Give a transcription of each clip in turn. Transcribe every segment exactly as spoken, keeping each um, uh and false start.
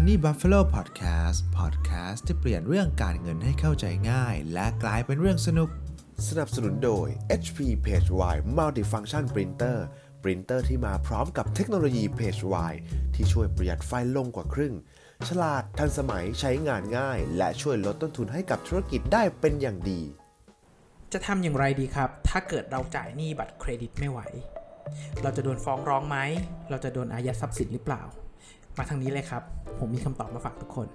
Money Buffalo Podcast Podcast ที่เปลี่ยนเรื่องการเงินให้เข้าใจง่ายและกลายเป็นเรื่องสนุกสนับสนุนโดย เอช พี PageWide Multifunction Printer Printer ที่มาพร้อมกับเทคโนโลยี PageWide ที่ช่วยประหยัดไฟลงกว่าครึ่งฉลาดทันสมัยใช้งานง่ายและช่วยลดต้นทุนให้กับธุรกิจได้เป็นอย่างดีจะทำอย่างไรดีครับถ้าเกิดเราจ่ายหนี้บัตรเครดิตไม่ไหวเราจะโดนฟ้องร้องไหมเราจะโดนอายัดทรัพย์สินหรือเปล่ามาทางนี้เลยครับผมมีคำตอบมาฝากทุกคน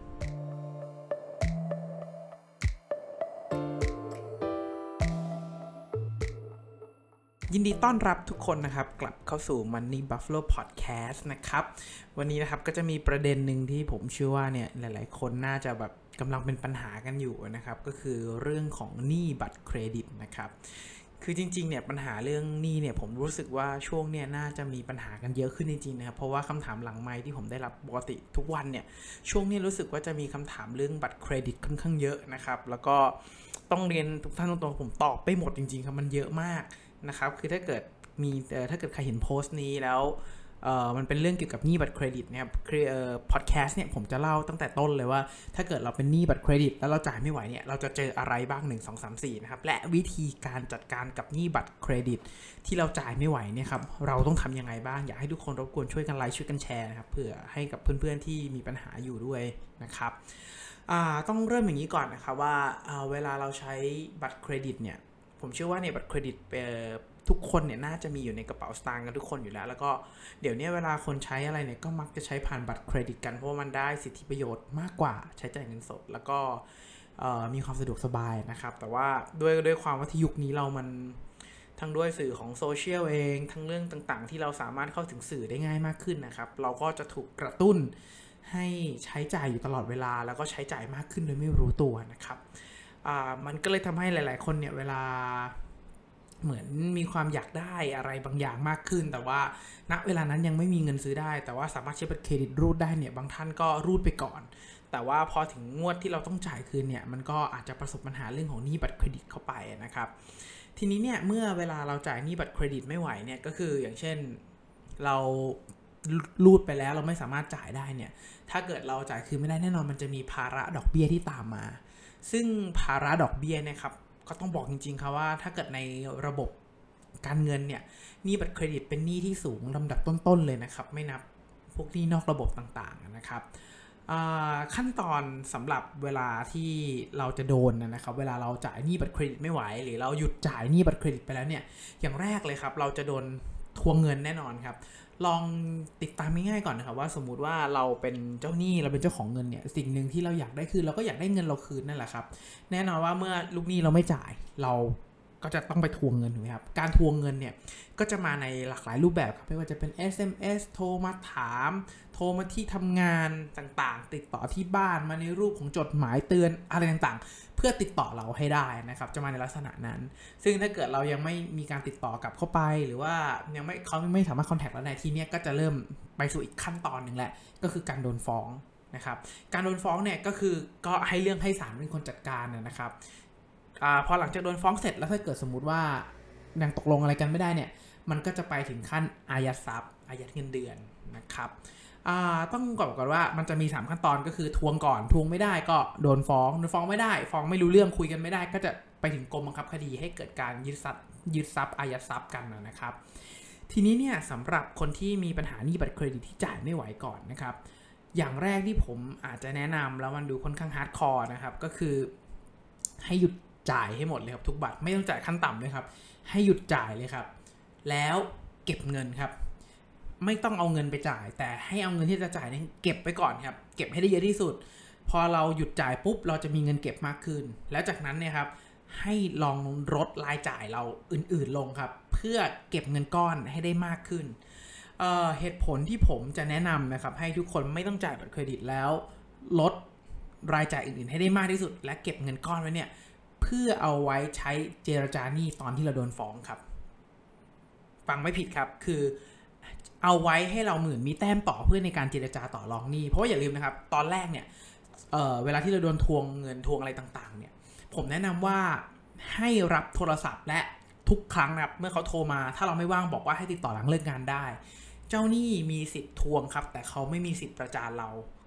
ยินดีต้อนรับทุกคนนะครับกลับเข้าสู่ Money Buffalo Podcast นะครับวันนี้นะครับก็จะมีประเด็นหนึ่งที่ผมเชื่อว่าเนี่ยหลายๆคนน่าจะแบบกำลังเป็นปัญหากันอยู่นะครับก็คือเรื่องของหนี้บัตรเครดิตนะครับคือจริงๆเนี่ยปัญหาเรื่องหนี้เนี่ยผมรู้สึกว่าช่วงเนี่ยน่าจะมีปัญหากันเยอะขึ้นจริงๆนะครับเพราะว่าคำถามหลังไมค์ที่ผมได้รับปกติทุกวันเนี่ยช่วงนี้รู้สึกว่าจะมีคำถามเรื่องบัตรเครดิตค่อนข้างเยอะนะครับแล้วก็ต้องเรียนทุกท่านตรงๆผมตอบไปหมดจริงๆครับมันเยอะมากนะครับคือถ้าเกิดมีถ้าเกิดใครเห็นโพสต์นี้แล้วเอ่อมันเป็นเรื่องเกี่ยวกับหนี้บัตรเครดิตนะครับเอ่อพอดแคสต์เนี่ยผมจะเล่าตั้งแต่ต้นเลยว่าถ้าเกิดเราเป็นหนี้บัตรเครดิตแล้วเราจ่ายไม่ไหวเนี่ยเราจะเจออะไรบ้างหนึ่ง สอง สาม สี่นะครับและวิธีการจัดการกับหนี้บัตรเครดิตที่เราจ่ายไม่ไหวเนี่ยครับเราต้องทำยังไงบ้างอยากให้ทุกคนรบกวนช่วยกันไลค์ช่วยกันแชร์นะครับเผื่อให้กับเพื่อนๆที่มีปัญหาอยู่ด้วยนะครับอ่าต้องเริ่มอย่างนี้ก่อนนะครับว่าอ่าเวลาเราใช้บัตรเครดิตเนี่ยผมเชื่อว่าเนี่ยบัตรเครดิตเอ่อทุกคนเนี่ยน่าจะมีอยู่ในกระเป๋าสตางค์กันทุกคนอยู่แล้วแล้วก็เดี๋ยวนี้เวลาคนใช้อะไรเนี่ยก็มักจะใช้ผ่านบัตรเครดิตกันเพราะว่ามันได้สิทธิประโยชน์มากกว่าใช้จ่ายเงินสดแล้วก็มีความสะดวกสบายนะครับแต่ว่าด้วยด้วยความว่าที่ยุคนี้เรามันทั้งด้วยสื่อของโซเชียลเองทั้งเรื่องต่างๆที่เราสามารถเข้าถึงสื่อได้ง่ายมากขึ้นนะครับเราก็จะถูกกระตุ้นให้ใช้จ่ายอยู่ตลอดเวลาแล้วก็ใช้จ่ายมากขึ้นโดยไม่รู้ตัวนะครับอ่ามันก็เลยทำให้หลายๆคนเนี่ยเวลาเหมือนมีความอยากได้อะไรบางอย่างมากขึ้นแต่ว่าณเวลานั้นยังไม่มีเงินซื้อได้แต่ว่าสามารถใช้บัตรเครดิตรูดได้เนี่ยบางท่านก็รูดไปก่อนแต่ว่าพอถึงงวดที่เราต้องจ่ายคืนเนี่ยมันก็อาจจะประสบปัญหาเรื่องของหนี้บัตรเครดิตเข้าไปนะครับทีนี้เนี่ยเมื่อเวลาเราจ่ายหนี้บัตรเครดิตไม่ไหวเนี่ยก็คืออย่างเช่นเรารูดไปแล้วเราไม่สามารถจ่ายได้เนี่ยถ้าเกิดเราจ่ายคืนไม่ได้แน่นอนมันจะมีภาระดอกเบี้ยที่ตามมาซึ่งภาระดอกเบี้ยนะครับก็ต้องบอกจริงๆครับว่าถ้าเกิดในระบบการเงินเนี่ยหนี้บัตรเครดิตเป็นหนี้ที่สูงลำดับต้นๆเลยนะครับไม่นับพวกหนี้นอกระบบต่างๆนะครับขั้นตอนสำหรับเวลาที่เราจะโดนนะครับเวลาเราจ่ายหนี้บัตรเครดิตไม่ไหวหรือเราหยุดจ่ายหนี้บัตรเครดิตไปแล้วเนี่ยอย่างแรกเลยครับเราจะโดนทวงเงินแน่นอนครับลองติดตามง่ายๆก่อนนะครับว่าสมมุติว่าเราเป็นเจ้าหนี้เราเป็นเจ้าของเงินเนี่ยสิ่งหนึ่งที่เราอยากได้คือเราก็อยากได้เงินเราคืนนั่นแหละครับแน่นอนว่าเมื่อลูกหนี้เราไม่จ่ายเราก็จะต้องไปทวงเงินถูกไหมครับการทวงเงินเนี่ยก็จะมาในหลากหลายรูปแบบครับไม่ว่าจะเป็น เอส เอ็ม เอส โทรมาถามโทรมาที่ทำงานต่างๆติดต่อที่บ้านมาในรูปของจดหมายเตือนอะไรต่างๆเพื่อติดต่อเราให้ได้นะครับจะมาในลักษณะนั้นซึ่งถ้าเกิดเรายังไม่มีการติดต่อกลับเข้าไปหรือว่ายังไม่เขาไม่สามารถคอนแทคเราได้ทีเนี้ยก็จะเริ่มไปสู่อีกขั้นตอนหนึ่งแหละก็คือการโดนฟ้องนะครับการโดนฟ้องเนี่ยก็คือก็ให้เรื่องให้ศาลเป็นคนจัดการนะครับอ่าพอหลังจากโดนฟ้องเสร็จแล้วถ้าเกิดสมมุติว่ายังตกลงอะไรกันไม่ได้เนี่ยมันก็จะไปถึงขั้นอายัดทรัพย์อายัดเงินเดือนนะครับอ่าต้องบอกก่อนว่ามันจะมีสามขั้นตอนก็คือทวงก่อนทวงไม่ได้ก็โดนฟ้องโดนฟ้องไม่ได้ฟ้องไม่รู้เรื่องคุยกันไม่ได้ก็จะไปถึงกรมบังคับคดีให้เกิดการยึดทรัพย์ยึดทรัพย์อายัดทรัพย์กันนะครับทีนี้เนี่ยสำหรับคนที่มีปัญหาหนี้บัตรเครดิตที่จ่ายไม่ไหวก่อนนะครับอย่างแรกที่ผมอาจจะแนะนำแล้วมันดูค่อนข้างฮาร์ดคอร์นะครับก็คือให้หยุดจ่ายให้หมดเลยครับทุกบัตรไม่ต้องจ่ายขั้นต่ำเลยครับให้หยุดจ่ายเลยครับแล้วเก็บเงินครับไม่ต้องเอาเงินไปจ่ายแต่ให้เอาเงินที่จะจ่ายเนี่ยเก็บไปก่อนครับเก็บให้ได้เยอะที่สุดพอเราหยุดจ่ายปุ๊บเราจะมีเงินเก็บมากขึ้นแล้วจากนั้นเนี่ยครับให้ลองลดรายจ่ายเราอื่นๆลงครับเพื่อเก็บเงินก้อนให้ได้มากขึ้น เอ่อ เหตุผลที่ผมจะแนะนำนะครับให้ทุกคนไม่ต้องจ่ายบัตรเครดิตแล้วลดรายจ่ายอื่นๆให้ได้มากที่สุดและเก็บเงินก้อนไว้เนี่ยเพื่อเอาไว้ใช้เจรจาหนี้ตอนที่เราโดนฟ้องครับฟังไม่ผิดครับคือเอาไว้ให้เราเหมือนมีแต้มต่อเพื่อในการเจรจาต่อรองหนี้เพราะว่าอย่าลืมนะครับตอนแรกเนี่ย เอ่อ เวลาที่เราโดนทวงเงินทวงอะไรต่างๆเนี่ยผมแนะนำว่าให้รับโทรศัพท์และทุกครั้งนะครับเมื่อเขาโทรมาถ้าเราไม่ว่างบอกว่าให้ติดต่อหลังเลิกงานได้เจ้าหนี้มีสิทธิ์ทวงครับแต่เขาไม่มีสิทธิ์ประจานเรา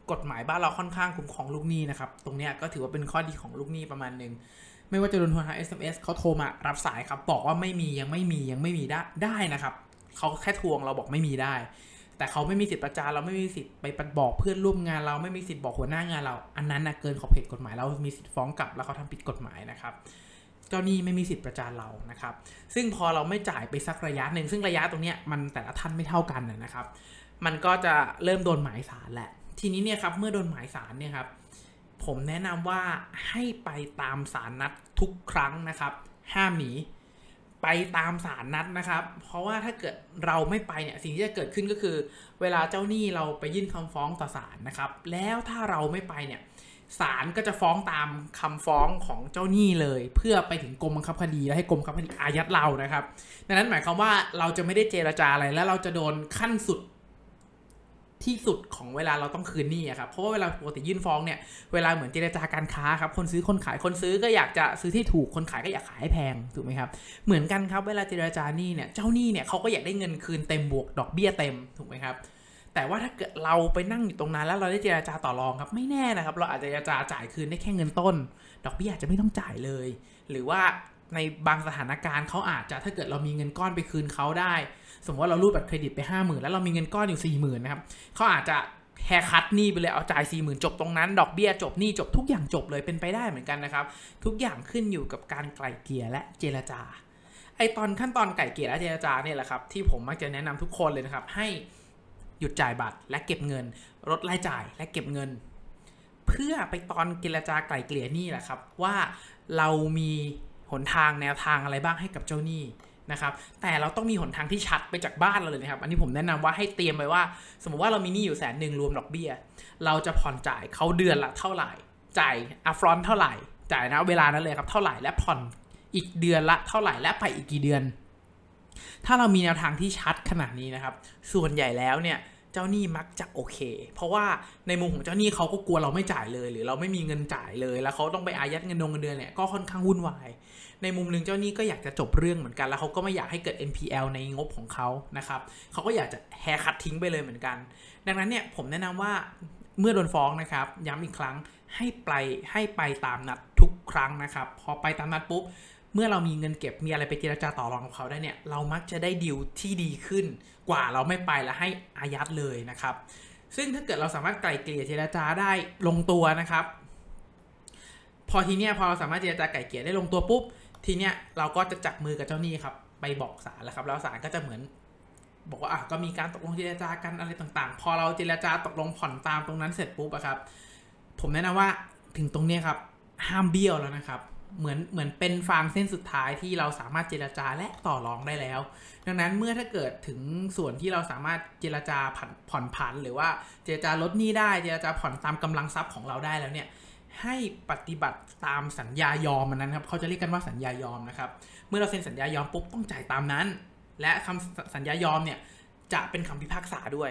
กฎหมายบ้านเราค่อนข้างคุ้มครองลูกหนี้นะครับตรงเนี้ยก็ถือว่าเป็นข้อดีของลูกหนี้ประมาณนึงไม่ว่าจะโดนทวงทาง เอส เอ็ม เอส เขาโทรมารับสายครับบอกว่าไม่มียังไม่มียังไม่มีได้ได้นะครับเขาแค่ทวงเราบอกไม่มีได้แต่เขาไม่มีสิทธิ์ประจานเราไม่มีสิทธิ์ไปบอกเพื่อนร่วมงานเราไม่มีสิทธิ์บอกหัวหน้างานเราอันนั้นนะเกินขอบเขตกฎหมายเรามีสิทธิ์ฟ้องกลับแล้วเขาทำผิดกฎหมายนะครับเจ้าหนี้ไม่มีสิทธิ์ประจานเรานะครับซึ่งพอเราไม่จ่ายไปสักระยะหนึ่งซึ่งระยะตรงเนี้ยมันแต่ละท่านไม่เท่ากันนะครับมันก็จะเริ่มโดนหมายศาลแหละทีนี้เนี่ยครับเมื่อโดนหมายศาลเนี่ยครับผมแนะนำว่าให้ไปตามศาลนัดทุกครั้งนะครับห้ามหนีไปตามศาลนัดนะครับเพราะว่าถ้าเกิดเราไม่ไปเนี่ยสิ่งที่จะเกิดขึ้นก็คือเวลาเจ้าหนี้เราไปยื่นคำฟ้องต่อศาลนะครับแล้วถ้าเราไม่ไปเนี่ยศาลก็จะฟ้องตามคำฟ้องของเจ้าหนี้เลยเพื่อไปถึงกรมบังคับคดีและให้กรมบังคับคดีอายัดเรานะครับดังนั้นหมายความว่าเราจะไม่ได้เจรจาอะไรแล้วเราจะโดนขั้นสุดที่สุดของเวลาเราต้องคืนหนี้ครับเพราะว่าเวลาปกติยื่นฟ้องเนี่ยเวลาเหมือนเจรจาการค้าครับคนซื้อคนขายคนซื้อก็อยากจะซื้อที่ถูกคนขายก็อยากขายให้แพงถูกไหมครับเหมือนกันครับเวลาเจรจาหนี้เนี่ยเจ้าหนี้เนี่ยเขาก็อยากได้เงินคืนเต็มบวกดอกเบี้ยเต็มถูกไหมครับแต่ว่าถ้าเกิดเราไปนั่งอยู่ตรงนั้นแล้วเราได้เจรจาต่อรองครับไม่แน่นะครับเราอาจจะเจรจาจ่ายคืนได้แค่เงินต้นดอกเบี้ยอาจจะไม่ต้องจ่ายเลยหรือว่าในบางสถานการณ์เขาอาจจะถ้าเกิดเรามีเงินก้อนไปคืนเขาได้สมมติว่าเรารูดบัตรเครดิตไป ห้าหมื่น แล้วเรามีเงินก้อนอยู่ สี่หมื่น นะครับเขาอาจจะแฮร์คัทหนี้ไปเลยเอาจ่าย สี่หมื่น จบตรงนั้นดอกเบี้ยจบหนี้จบทุกอย่างจบเลยเป็นไปได้เหมือนกันนะครับทุกอย่างขึ้นอยู่กับการไกล่เกลี่ยและเจรจาไอตอนขั้นตอนไกล่เกลี่ยและเจรจาเนี่ยแหละครับที่ผมมักจะแนะนำทุกคนเลยนะครับให้หยุดจ่ายบัตรและเก็บเงินลดรายจ่ายและเก็บเงินเพื่อไปตอนเจรจาไกล่เกลี่ยหนี้แหละครับว่าเรามีหนทางแนวทางอะไรบ้างให้กับเจ้าหนี้นะครับแต่เราต้องมีหนทางที่ชัดไปจากบ้านเราเลยนะครับอันนี้ผมแนะนำว่าให้เตรียมไว้ว่าสมมติว่าเรามีหนี้อยู่แสนหนึ่งรวมดอกเบี้ยเราจะผ่อนจ่ายเขาเดือนละเท่าไหร่จ่ายอัพฟรอนต์เท่าไหร่จ่ายนะเวลานั้นเลยครับเท่าไหร่และผ่อนอีกเดือนละเท่าไหร่และไปอีกกี่เดือนถ้าเรามีแนวทางที่ชัดขนาดนี้นะครับส่วนใหญ่แล้วเนี่ยเจ้าหนี้มักจะโอเคเพราะว่าในมุมของเจ้าหนี้เขาก็กลัวเราไม่จ่ายเลยหรือเราไม่มีเงินจ่ายเลยแล้วเขาต้องไปอายัดเงินดงเงินเดือนเนี่ยก็ค่อนข้างวุ่นวายในมุมนึงเจ้าหนี้ก็อยากจะจบเรื่องเหมือนกันแล้วเขาก็ไม่อยากให้เกิด เอ็น พี แอล ในงบของเขานะครับเขาก็อยากจะแฮร์คัททิ้งไปเลยเหมือนกันดังนั้นเนี่ยผมแนะนำว่าเมื่อโดนฟ้องนะครับย้ำอีกครั้งให้ไปให้ไปตามนัดทุกครั้งนะครับพอไปตามนัดปุ๊บเมื่อเรามีเงินเก็บมีอะไรไปเจรจาต่อรองกับเขาได้เนี่ยเรามักจะได้ดีลที่ดีขึ้นกว่าเราไม่ไปแล้วให้อายัดเลยนะครับซึ่งถ้าเกิดเราสามารถไกล่เกลี่ยเจรจาได้ลงตัวนะครับพอทีเนี้ยพอเราสามารถเจรจาไกล่เกลี่ยได้ลงตัวปุ๊บทีเนี้ยเราก็จะจับมือกับเจ้าหนี้ครับไปบอกศาลแล้วครับแล้วศาลก็จะเหมือนบอกว่าอ่ะก็มีการตกลงเจรจากันอะไรต่างๆพอเราเจรจาตกลงผ่อนตามตรงนั้นเสร็จปุ๊บอะครับผมแนะนำว่าถึงตรงเนี้ยครับห้ามเบี้ยวแล้วนะครับเหมือนเหมือนเป็นฟางเส้นสุดท้ายที่เราสามารถเจรจาและต่อรองได้แล้วดังนั้นเมื่อถ้าเกิดถึงส่วนที่เราสามารถเจรจาผ่อนผ่อนผันหรือว่าเจรจาลดหนี้ได้เจรจาผ่อนตามกำลังทรัพย์ของเราได้แล้วเนี่ยให้ปฏิบัติตามสัญญายอมมันนั้นครับเขาจะเรียกกันว่าสัญญายอมนะครับเมื่อเราเซ็นสัญญายอมปุ๊บต้องจ่ายตามนั้นและคำสัญญายอมเนี่ยจะเป็นคำพิพากษาด้วย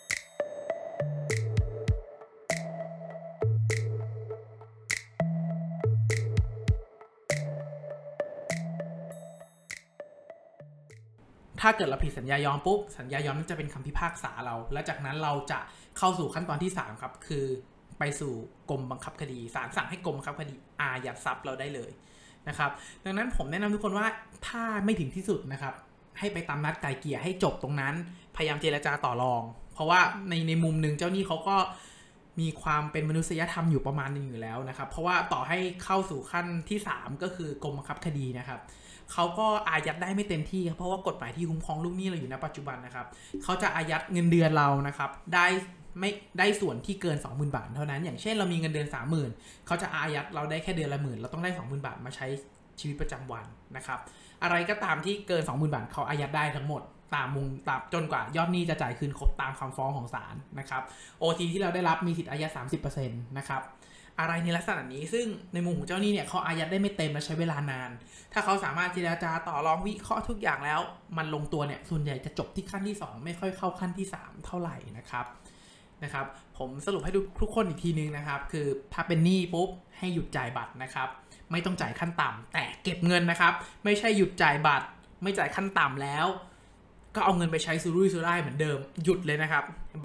ถ้าเกิดเราผิดสัญญายอมปุ๊บสัญญายอมนั้นจะเป็นคำพิพากษาเราและจากนั้นเราจะเข้าสู่ขั้นตอนที่สามครับคือไปสู่กรมบังคับคดีศาลสั่งให้กรมบังคับคดีอายัดทรัพย์เราได้เลยนะครับดังนั้นผมแนะนำทุกคนว่าถ้าไม่ถึงที่สุดนะครับให้ไปตามนัดไกล่เกลี่ยให้จบตรงนั้นพยายามเจรจาต่อรองเพราะว่าในในมุมนึงเจ้าหนี้เขาก็มีความเป็นมนุษยธรรมอยู่ประมาณนึงอยู่แล้วนะครับเพราะว่าต่อให้เข้าสู่ขั้นที่สามก็คือกรมบังคับคดีนะครับเขาก็อายัดได้ไม่เต็มที่เพราะว่ากฎหมายที่คุ้มครองลูกหนี้เราอยู่ณปัจจุบันนะครับเขาจะอายัดเงินเดือนเรานะครับได้ไม่ได้ส่วนที่เกิน สองหมื่น บาทเท่านั้นอย่างเช่นเรามีเงินเดือน สามหมื่น เขาจะอายัดเราได้แค่เดือนละหมื่นเราต้องได้ สองหมื่น บาทมาใช้ชีวิตประจำวันนะครับอะไรก็ตามที่เกิน สองหมื่น บาทเขาอายัดได้ทั้งหมดตามมุงตามจนกว่ายอดหนี้จะจ่ายคืนครบตามคำฟ้องของศาลนะครับ โอ ที ที่เราได้รับมีสิทธิ์อายัด สามสิบเปอร์เซ็นต์ นะครับอะไรในลักษณะนี้ซึ่งในมุมของเจ้าหนี้เนี่ยเขาอายัดได้ไม่เต็มและใช้เวลานานถ้าเขาสามารถเจรจาต่อรองวิเคราะห์ทุกอย่างแล้วมันลงตัวเนี่ยส่วนใหญ่จะจบที่ขั้นที่สองไม่ค่อยเข้าขั้นที่สามเท่าไหร่นะครับนะครับผมสรุปให้ทุกคนอีกทีนึงนะครับคือถ้าเป็นหนี้ปุ๊บให้หยุดจ่ายบัตรนะครับไม่ต้องจ่ายขั้นต่ำแต่เก็บเงินนะครับไม่ใช่หยุดจ่ายบัตรไม่จ่ายขั้นต่ำแล้วก็เอาเงินไปใช้ซื้อรุ่ยซื้อร่ายเหมือนเดิมหยุดเลยนะครับใบ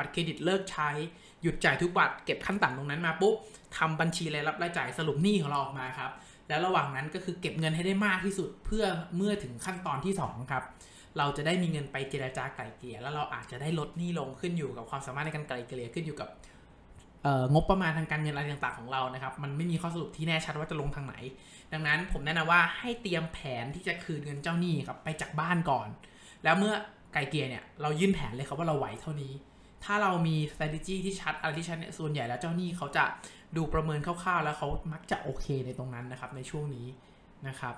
บัตรเครดิตเลิกใช้หยุดจ่ายทุกบัตรเก็บขั้นต่ำตรงนั้นมาปุ๊บทำบัญชีรายรับรายจ่ายสรุปหนี้ของเราออกมาครับแล้วระหว่างนั้นก็คือเก็บเงินให้ได้มากที่สุดเพื่อเมื่อถึงขั้นตอนที่สองครับเราจะได้มีเงินไปเจรจาไกล่เกลี่ยแล้วเราอาจจะได้ลดหนี้ลงขึ้นอยู่กับความสามารถในการไกล่เกลี่ยขึ้นอยู่กับงบประมาณทางการเงินอะไรต่างๆของเรานะครับมันไม่มีข้อสรุปที่แน่ชัดว่าจะลงทางไหนดังนั้นผมแนะนำว่าให้เตรียมแผนที่จะคืนเงินเจ้าหนี้ครับไปจากบ้านก่อนแล้วเมื่อไกล่เกลี่ยเนี่ยเรายื่นแผนเลยครับว่าเราไหวเท่านี้ถ้าเรามี strategy ที่ชัดอะไรที่ชัดเนี่ยส่วนใหญ่แล้วเจ้าหนี้เขาจะดูประเมินคร่าวๆแล้วเขามักจะโอเคในตรงนั้นนะครับในช่วงนี้นะครับ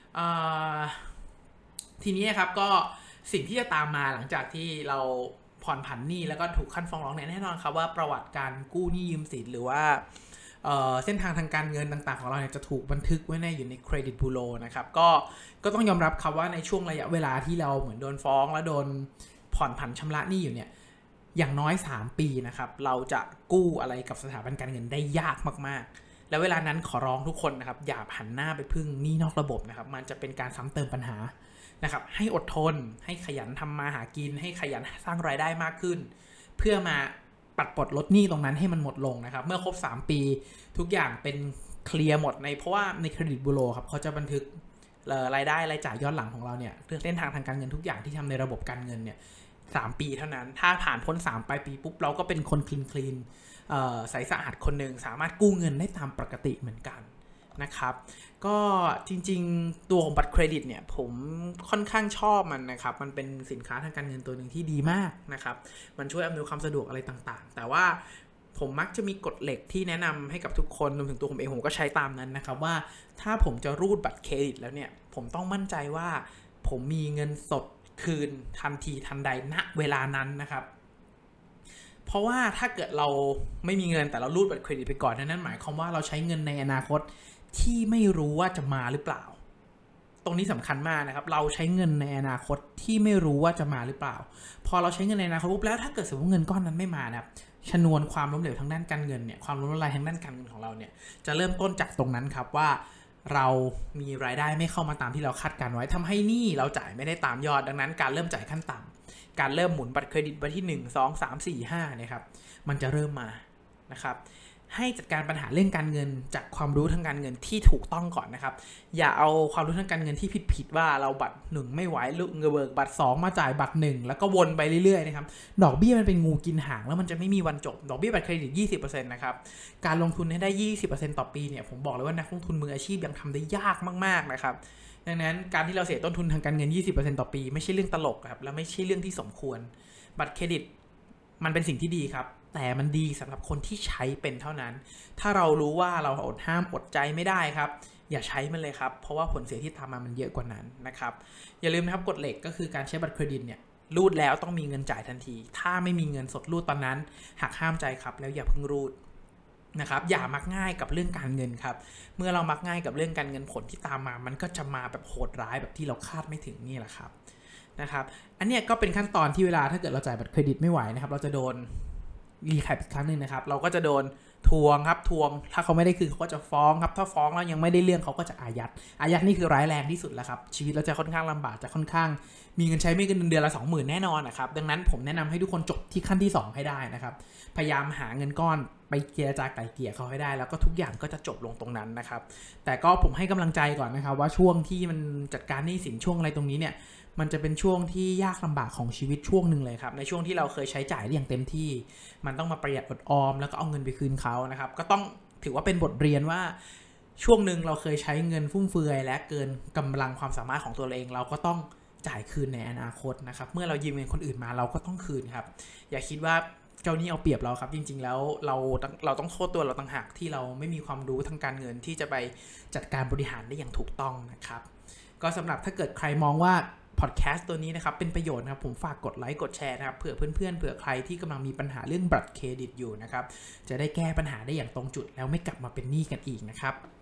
ทีนี้ครับก็สิ่งที่จะตามมาหลังจากที่เราผ่อนผันหนี้แล้วก็ถูกขั้นฟ้องร้องเนี่ยแน่นอนครับว่าประวัติการกู้หนี้ยืมสินหรือว่าเอ่อเส้นทางทางการเงินต่างๆของเราเนี่ยจะถูกบันทึกไว้ในอยู่ในเครดิตบูโรนะครับก็ก็ต้องยอมรับครับว่าในช่วงระยะเวลาที่เราเหมือนโดนฟ้องและโดนผ่อนผันชำระหนี้อยู่เนี่ยอย่างน้อยสามปีนะครับเราจะกู้อะไรกับสถาบันการเงินได้ยากมากๆแล้วเวลานั้นขอร้องทุกคนนะครับอย่าหันหน้าไปพึ่งหนี้นอกระบบนะครับมันจะเป็นการซ้ำเติมปัญหานะครับให้อดทนให้ขยันทำมาหากินให้ขยันสร้างรายได้มากขึ้นเพื่อมาปัดปลดลดหนี้ตรงนั้นให้มันหมดลงนะครับเมื่อครบสามปีทุกอย่างเป็นเคลียร์หมดในเพราะว่าในเครดิตบูโรครับเขาจะบันทึกรายได้รายจ่ายย้อนหลังของเราเนี่ยเรื่องเส้นทางทางการเงินทุกอย่างที่ทำในระบบการเงินเนี่ยสามปีเท่านั้นถ้าผ่านพ้นสามปลายปีปุ๊บเราก็เป็นคนคลีนคลีนใสสะอาดคนหนึ่งสามารถกู้เงินได้ตามปกติเหมือนกันนะครับก็จริงๆตัวของบัตรเครดิตเนี่ยผมค่อนข้างชอบมันนะครับมันเป็นสินค้าทางการเงินตัวหนึ่งที่ดีมากนะครับมันช่วยอำนวยความสะดวกอะไรต่างๆแต่ว่าผมมักจะมีกฎเหล็กที่แนะนำให้กับทุกคนรวมถึงตัวผมเองผมก็ใช้ตามนั้นนะครับว่าถ้าผมจะรูดบัตรเครดิตแล้วเนี่ยผมต้องมั่นใจว่าผมมีเงินสดคืนทันทีทันใดณเวลานั้นนะครับเพราะว่าถ้าเกิดเราไม่มีเงินแต่เรารูดบัตรเครดิตไปก่อนนั่นหมายความว่าเราใช้เงินในอนาคตที่ไม่รู้ว่าจะมาหรือเปล่าตรงนี้สำคัญมากนะครับเราใช้เงินในอนาคตที่ไม่รู้ว่าจะมาหรือเปล่าพอเราใช้เงินในอนาคตปุ๊บแล้วถ้าเกิดสมมติเงินก้อนนั้นไม่มานะครับชนวนความล้มเหลวทางด้านการเงินเนี่ยความล้มละลายทางด้านการเงินของเราเนี่ยจะเริ่มต้นจากตรงนั้นครับว่าเรามีรายได้ไม่เข้ามาตามที่เราคาดการไว้ทำให้หนี้เราจ่ายไม่ได้ตามยอดดังนั้นการเริ่มจ่ายขั้นต่ำการเริ่มหมุนบัตรเครดิตวันที่หนึ่ง สอง สาม สี่ ห้าเนี่ยครับมันจะเริ่มมานะครับให้จัดการปัญหาเรื่องการเงินจากความรู้ทางการเงินที่ถูกต้องก่อนนะครับอย่าเอาความรู้ทางการเงินที่ผิดๆว่าเราบัตรหนึ่งไม่ไหวลุกเงเบิกบัตรสองมาจ่ายบัตรหนึ่งแล้วก็วนไปเรื่อยๆนะครับดอกเบี้ยมันเป็นงูกินหางแล้วมันจะไม่มีวันจบดอกเบี้ยบัตรเครดิต ยี่สิบเปอร์เซ็นต์ นะครับการลงทุนให้ได้ ยี่สิบเปอร์เซ็นต์ ต่อปีเนี่ยผมบอกเลยว่านักลงทุนมืออาชีพยังทำได้ยากมากๆนะครับดังนั้นการที่เราเสียต้นทุนทางการเงิน ยี่สิบเปอร์เซ็นต์ ต่อปีไม่ใช่เรื่องตลกครับและไม่ใช่เรื่องที่สมควรบัตรเครดิตมันเป็นสิ่งที่ดีครับแต่มันดีสำหรับคนที่ใช้เป็นเท่านั้นถ้าเรารู้ว่าเราอดห้ามอดใจไม่ได้ครับอย่าใช้มันเลยครับเพราะว่าผลเสียที่ตามมามันเยอะกว่านั้นนะครับอย่าลืมนะครับกฎเหล็กก็คือการใช้บัตรเครดิตเนี่ยรูดแล้วต้องมีเงินจ่ายทันทีถ้าไม่มีเงินสดรูดตอนนั้นหักห้ามใจครับแล้วอย่าเพิ่งรูดนะครับอย่ามักง่ายกับเรื่องการเงินครับเมื่อเรามักง่ายกับเรื่องการเงินผลที่ตามมามันก็จะมาแบบโหดร้ายแบบที่เราคาดไม่ถึงนี่แหละครับนะครับอันนี้ก็เป็นขั้นตอนที่เวลาถ้าเกิดเราจ่ายบัตรเครดิตไม่ไหวนะครับเราจะโดนรีแคปอีกครั้งนึงนะครับเราก็จะโดนทวงครับทวงถ้าเขาไม่ได้คืนเขาก็จะฟ้องครับถ้าฟ้องแล้วยังไม่ได้เรื่องเขาก็จะอายัดอายัดนี่คือร้ายแรงที่สุดแล้วครับชีวิตเราจะค่อนข้างลำบากจะค่อนข้างมีเงินใช้ไม่เกินเดือนละ สองหมื่น แน่นอนนะครับดังนั้นผมแนะนำให้ทุกคนจบที่ขั้นที่สองให้ได้นะครับพยายามหาเงินก้อนไปเจรจาไกล่เกลี่ยเขาให้ได้แล้วก็ทุกอย่างก็จะจบลงตรงนั้นนะครับแต่ก็ผมให้กำลังใจก่อนนะครับว่าช่วงที่มันจัดการหนี้สินช่วงอะไรตรงนี้เนี่ยมันจะเป็นช่วงที่ยากลำบากของชีวิตช่วงหนึ่งเลยครับในช่วงที่เราเคยใช้จ่ายอย่างเต็มที่มันต้องมาประหยัดอดออมแล้วก็เอาเงินไปคืนเขานะครับก็ต้องถือว่าเป็นบทเรียนว่าช่วงหนึ่งเราเคยใช้เงินฟุ่มเฟือยและเกินกำลังความสามารถของตัวเองเราก็ต้องจ่ายคืนในอนาคตนะครับเมื่อเรายืมเงินคนอื่นมาเราก็ต้องคืนครับอย่าคิดว่าเจ้าหนี้เอาเปรียบเราครับจริงๆแล้วเราเราต้องโทษตัวเราต่างหากที่เราไม่มีความรู้ทางการเงินที่จะไปจัดการบริหารได้อย่างถูกต้องนะครับก็สำหรับถ้าเกิดใครมองว่าพอดแคสต์ตัวนี้นะครับเป็นประโยชน์นะครับผมฝากกดไลค์กดแชร์นะครับเผื่อเพื่อนๆเผื่อใครที่กำลังมีปัญหาเรื่องบัตรเครดิตอยู่นะครับจะได้แก้ปัญหาได้อย่างตรงจุดแล้วไม่กลับมาเป็นหนี้กันอีกนะครับ